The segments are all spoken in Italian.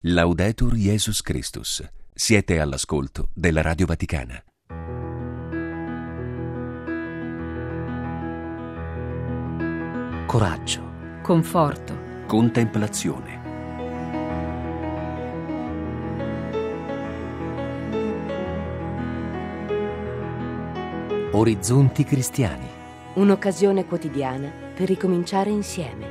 Laudetur Jesus Christus. Siete all'ascolto della Radio Vaticana. Coraggio, conforto, contemplazione. Orizzonti cristiani. un'occasione quotidiana per ricominciare insieme.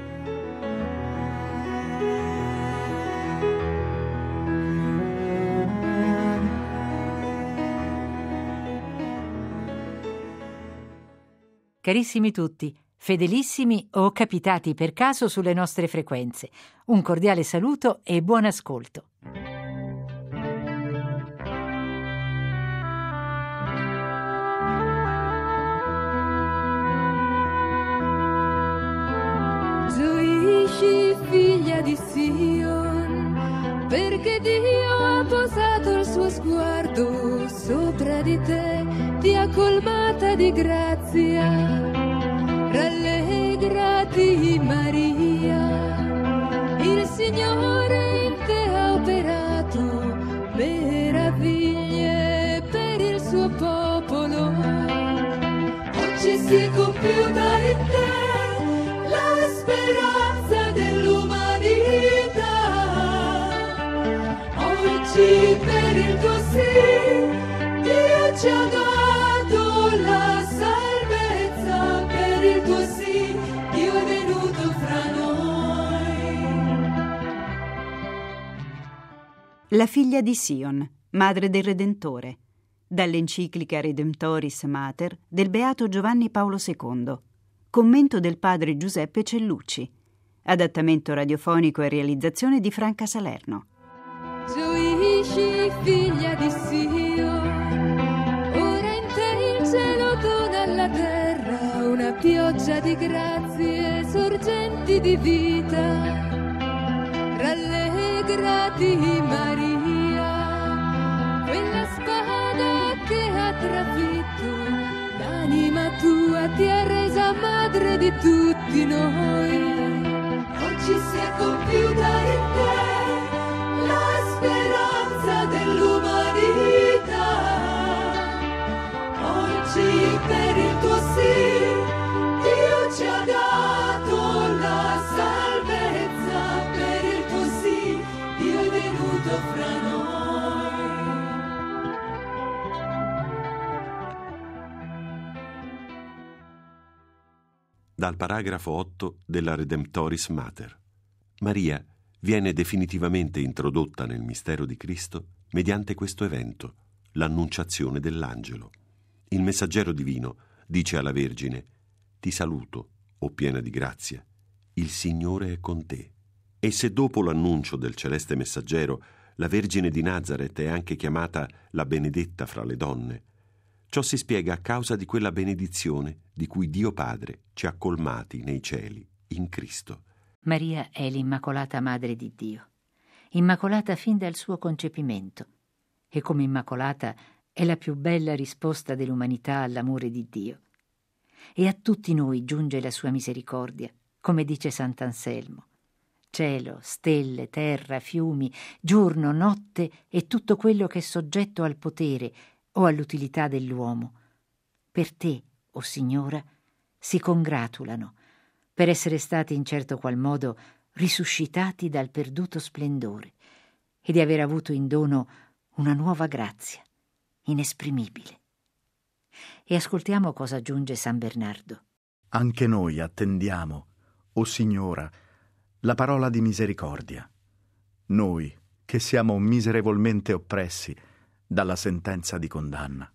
Carissimi tutti, fedelissimi o capitati per caso sulle nostre frequenze, un cordiale saluto e buon ascolto. Gioisci, figlia di Sion, perché Dio ha posato il suo sguardo sopra di te, ti ha colmata di grazia. Rallegrati, Maria, il Signore in te ha operato meraviglie per il suo popolo. Oggi si è compiuta in te la speranza dell'umanità. Oggi per il tuo sì Dio ci ha dato la salvezza. Per il tuo sì Dio è venuto fra noi. La figlia di Sion, madre del Redentore, dall'enciclica Redemptoris Mater del Beato Giovanni Paolo II. Commento del padre Giuseppe Cellucci. Adattamento radiofonico e realizzazione di Franca Salerno. Gioisci, figlia di Sion, ora in te il cielo dona alla terra una pioggia di grazie, sorgenti di vita. Rallegrati, Maria, quella spada che ha trafitto l'anima tua, ti ha resa madre di tutti noi. Oggi si è compiuta in te la speranza dell'umanità. Oggi per il tuo sì Dio ci ha dato la salvezza. Per il tuo sì Dio è venuto fra noi. Dal paragrafo 8 della Redemptoris Mater. Maria viene definitivamente introdotta nel mistero di Cristo mediante questo evento, l'annunciazione dell'angelo. Il messaggero divino dice alla Vergine: «Ti saluto, o piena di grazia, il Signore è con te». E se dopo l'annuncio del celeste messaggero la Vergine di Nazaret è anche chiamata la benedetta fra le donne, ciò si spiega a causa di quella benedizione di cui Dio Padre ci ha colmati nei cieli, in Cristo. Maria è l'Immacolata Madre di Dio, immacolata fin dal suo concepimento, e come Immacolata è la più bella risposta dell'umanità all'amore di Dio. E a tutti noi giunge la sua misericordia, come dice Sant'Anselmo. Cielo, stelle, terra, fiumi, giorno, notte e tutto quello che è soggetto al potere o all'utilità dell'uomo, per te, o Signora, si congratulano per essere stati in certo qual modo risuscitati dal perduto splendore e di aver avuto in dono una nuova grazia, inesprimibile. E ascoltiamo cosa aggiunge San Bernardo. Anche noi attendiamo, o Signora, la parola di misericordia. Noi, che siamo miserevolmente oppressi dalla sentenza di condanna.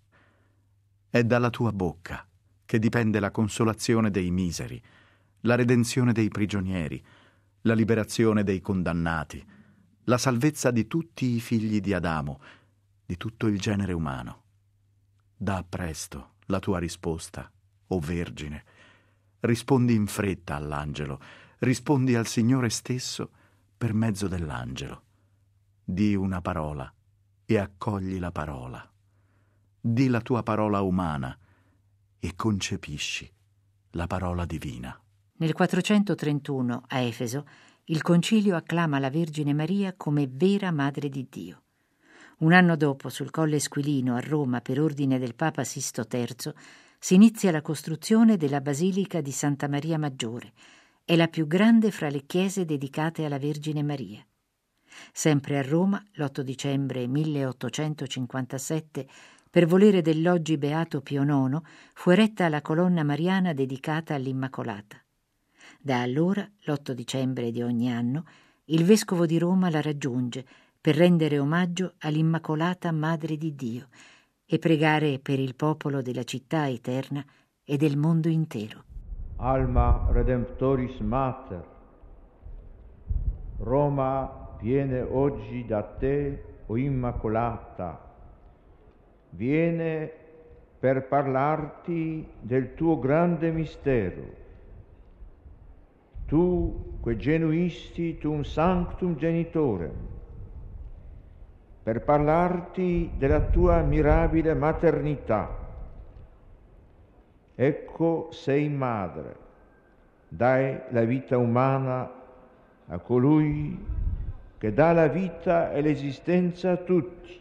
È dalla tua bocca che dipende la consolazione dei miseri, la redenzione dei prigionieri, la liberazione dei condannati, la salvezza di tutti i figli di Adamo, di tutto il genere umano. Da presto la tua risposta, o Vergine. Rispondi in fretta all'angelo, rispondi al Signore stesso per mezzo dell'angelo. Di una parola e accogli la parola. Di la tua parola umana e concepisci la parola divina. Nel 431 a Efeso il Concilio acclama la Vergine Maria come vera Madre di Dio. Un anno dopo, sul Colle Esquilino, a Roma, per ordine del Papa Sisto III, si inizia la costruzione della Basilica di Santa Maria Maggiore. È la più grande fra le chiese dedicate alla Vergine Maria. Sempre a Roma, l'8 dicembre 1857, per volere dell'oggi beato Pio IX, fu eretta la colonna mariana dedicata all'Immacolata. Da allora, l'8 dicembre di ogni anno, il vescovo di Roma la raggiunge per rendere omaggio all'Immacolata Madre di Dio e pregare per il popolo della città eterna e del mondo intero. Alma Redemptoris Mater, Roma viene oggi da te, o Immacolata, viene per parlarti del tuo grande mistero. Tu, que genuisti tum sanctum genitorem, per parlarti della tua mirabile maternità. Ecco, sei madre, dai la vita umana a colui che dà la vita e l'esistenza a tutti.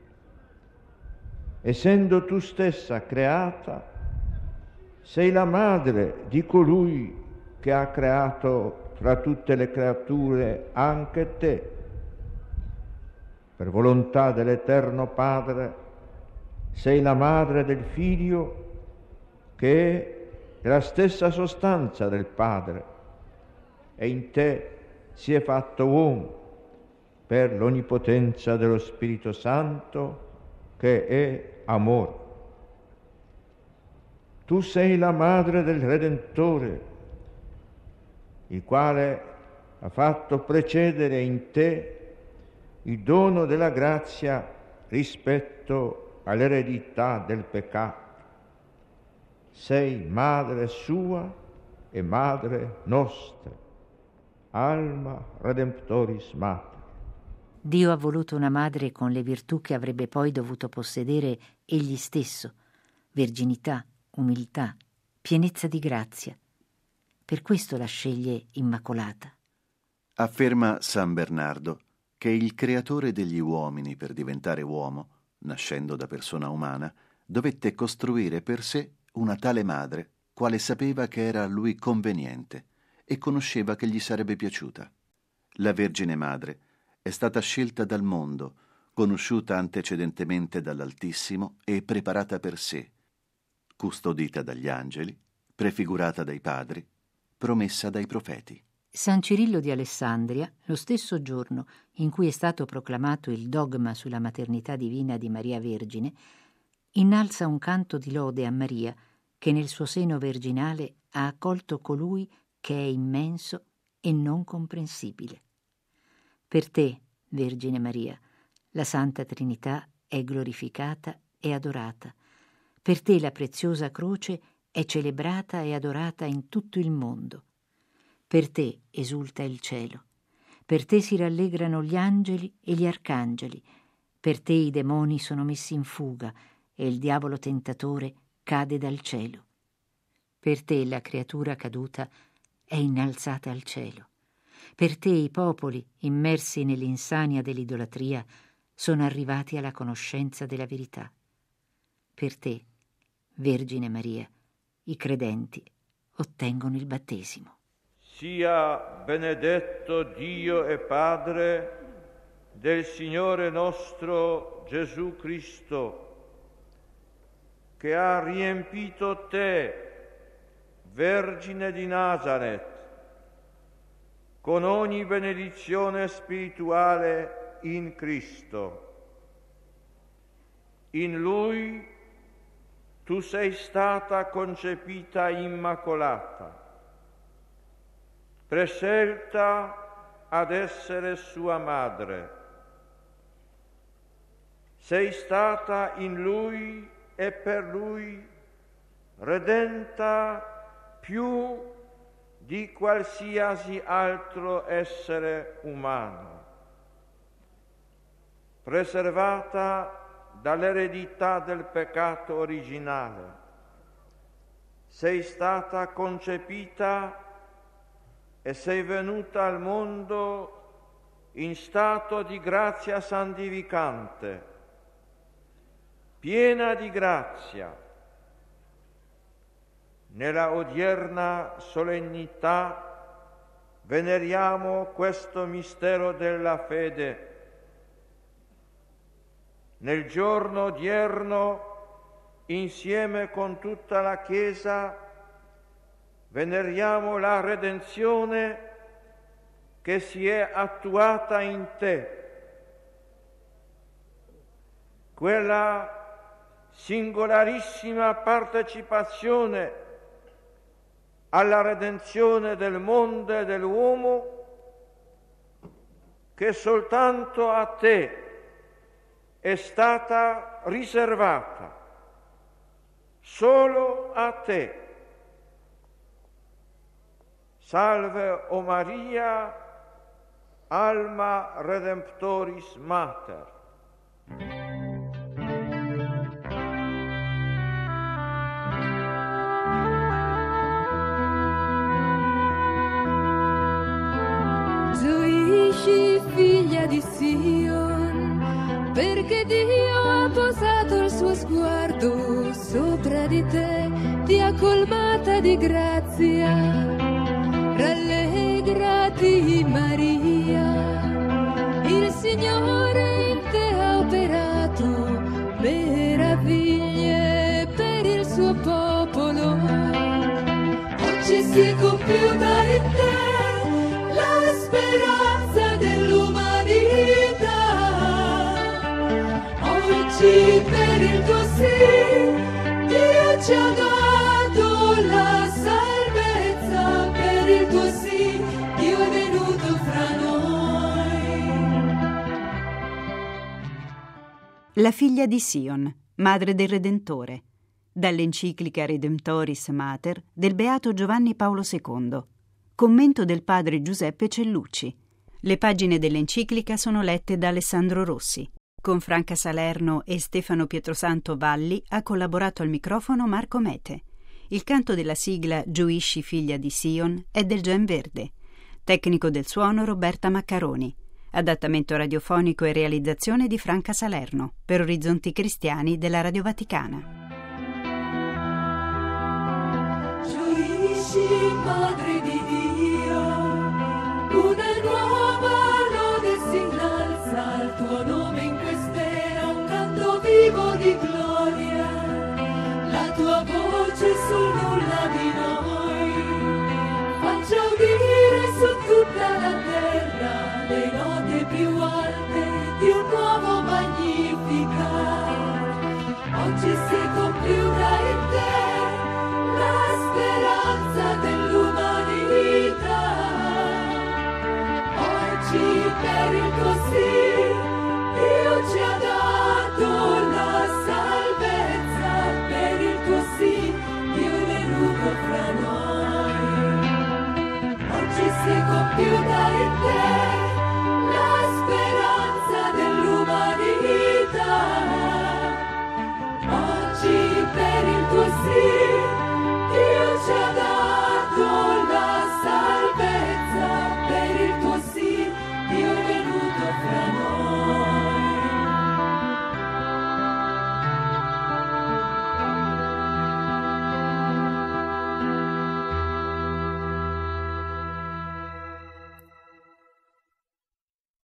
Essendo tu stessa creata, sei la madre di colui che ha creato tra tutte le creature anche te. Per volontà dell'Eterno Padre, sei la madre del Figlio che è la stessa sostanza del Padre e in te si è fatto uomo per l'onnipotenza dello Spirito Santo che è amore. Tu sei la madre del Redentore, il quale ha fatto precedere in te il dono della grazia rispetto all'eredità del peccato. Sei madre sua e madre nostra. Alma Redemptoris Mater. Dio ha voluto una madre con le virtù che avrebbe poi dovuto possedere egli stesso: verginità, umiltà, pienezza di grazia. Per questo la sceglie Immacolata. Afferma San Bernardo che il creatore degli uomini, per diventare uomo, nascendo da persona umana, dovette costruire per sé una tale madre, quale sapeva che era a lui conveniente e conosceva che gli sarebbe piaciuta. La Vergine Madre è stata scelta dal mondo, conosciuta antecedentemente dall'Altissimo e preparata per sé, custodita dagli angeli, prefigurata dai padri, promessa dai profeti. San Cirillo di Alessandria, lo stesso giorno in cui è stato proclamato il dogma sulla maternità divina di Maria Vergine, innalza un canto di lode a Maria che nel suo seno virginale ha accolto colui che è immenso e non comprensibile. Per te, Vergine Maria, la Santa Trinità è glorificata e adorata. Per te la preziosa croce è celebrata e adorata in tutto il mondo. Per te esulta il cielo. Per te si rallegrano gli angeli e gli arcangeli. Per te i demoni sono messi in fuga e il diavolo tentatore cade dal cielo. Per te la creatura caduta è innalzata al cielo. Per te i popoli, immersi nell'insania dell'idolatria, sono arrivati alla conoscenza della verità. Per te, Vergine Maria, i credenti ottengono il battesimo. Sia benedetto Dio e Padre del Signore nostro Gesù Cristo, che ha riempito te, Vergine di Nazaret, con ogni benedizione spirituale in Cristo. In Lui tu sei stata concepita immacolata, prescelta ad essere sua madre. Sei stata in Lui e per Lui redenta più di qualsiasi altro essere umano, preservata dall'eredità del peccato originale. Sei stata concepita e sei venuta al mondo in stato di grazia santificante, piena di grazia. Nella odierna solennità veneriamo questo mistero della fede. Nel giorno odierno, insieme con tutta la Chiesa, veneriamo la redenzione che si è attuata in te, quella singolarissima partecipazione alla redenzione del mondo e dell'uomo che soltanto a te è stata riservata, solo a te. Salve, o Maria, alma redemptoris mater. Gioisci, figlia di Sion, perché Dio ha posato il suo sguardo sopra di te, ti ha colmata di grazia. Rallegrati, Maria, il Signore in te ha operato meraviglie per il suo popolo. Oggi si è compiuta in te la speranza dell'umanità. Oggi per il tuo sì Dio ci ha dato la salvezza, per il tuo sì Dio è venuto fra noi. La figlia di Sion, madre del Redentore, dall'enciclica Redemptoris Mater del Beato Giovanni Paolo II, commento del padre Giuseppe Cellucci. Le pagine dell'enciclica sono lette da Alessandro Rossi. Con Franca Salerno e Stefano Pietrosanto Valli ha collaborato al microfono Marco Mete. Il canto della sigla Gioisci, figlia di Sion è del Gen Verde. Tecnico del suono Roberta Maccaroni. Adattamento radiofonico e realizzazione di Franca Salerno per Orizzonti Cristiani della Radio Vaticana. Gioisci, madre di Dio, una nuova lode si innalza al tuo nome in quest'era, un canto vivo di gloria.